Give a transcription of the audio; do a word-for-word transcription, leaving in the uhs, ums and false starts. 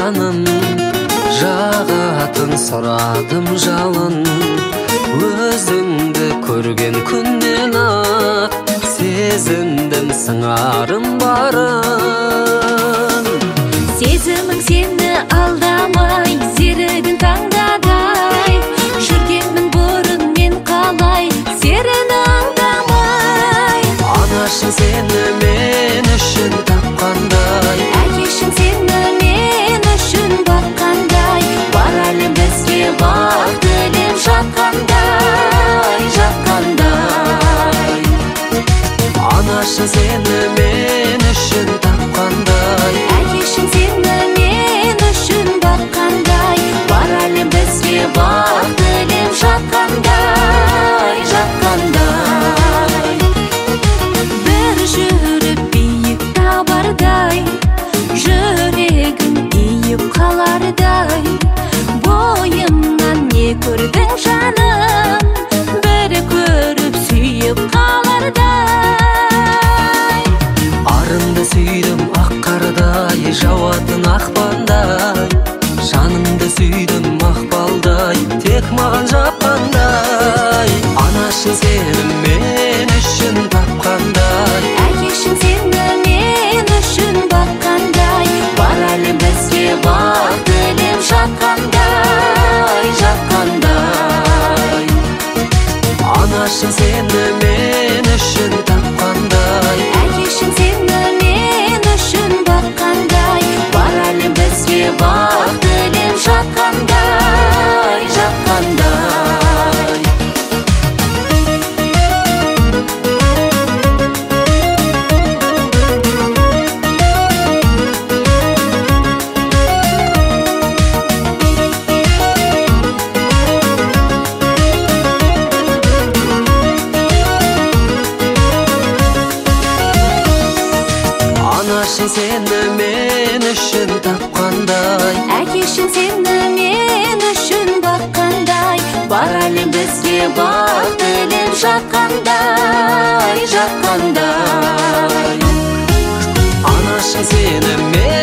жаным, жағатын сұрадым жалын. Өзіңді көрген күннен ақ сезіндім сыңарым барын. Сезімің сені алдамай, серігін таңдадай. Жүргенмін бұрын мен қалай, серіні аңдамай. Анашың сені мен үшін тапқандай, Әкешің сені мен үшін баққандай. Бар әлем бізге бақ тілеп жатқандай, жатқандай. Анашың сені мен үшін тапқандай, Әкешің сені мен үшін баққандай. Бар әлем бізге бақ тілеп жатқандай, жатқандай. Бір жүріп биік табардай, жүрегім иіп қалардай. Бойымнан не көрдің жаным, бірі көріп сүйіп қалардай. арымды сүйдім ақ қардай, жауатын ақпандай. Жанымды сүйдім мақпалдай, тек маған жапқандай. Анашың сені мен үшін тапқандай, Әкешің сені мен үшін баққандай. Бар әлем бізге бақ тілеп жатқандай, жатқандай. Анашың сені мен үшін тапқандай, Әкешің сені мен үшін баққандай. Бар әлем бізге бақ тілеп жатқандай, жатқандай. Анашың сені мен үшін тапқандай, Әкешің сені мен үшін баққандай. Бар әлем бізге бақ тілеп жатқандай, жатқандай. анашың сені мен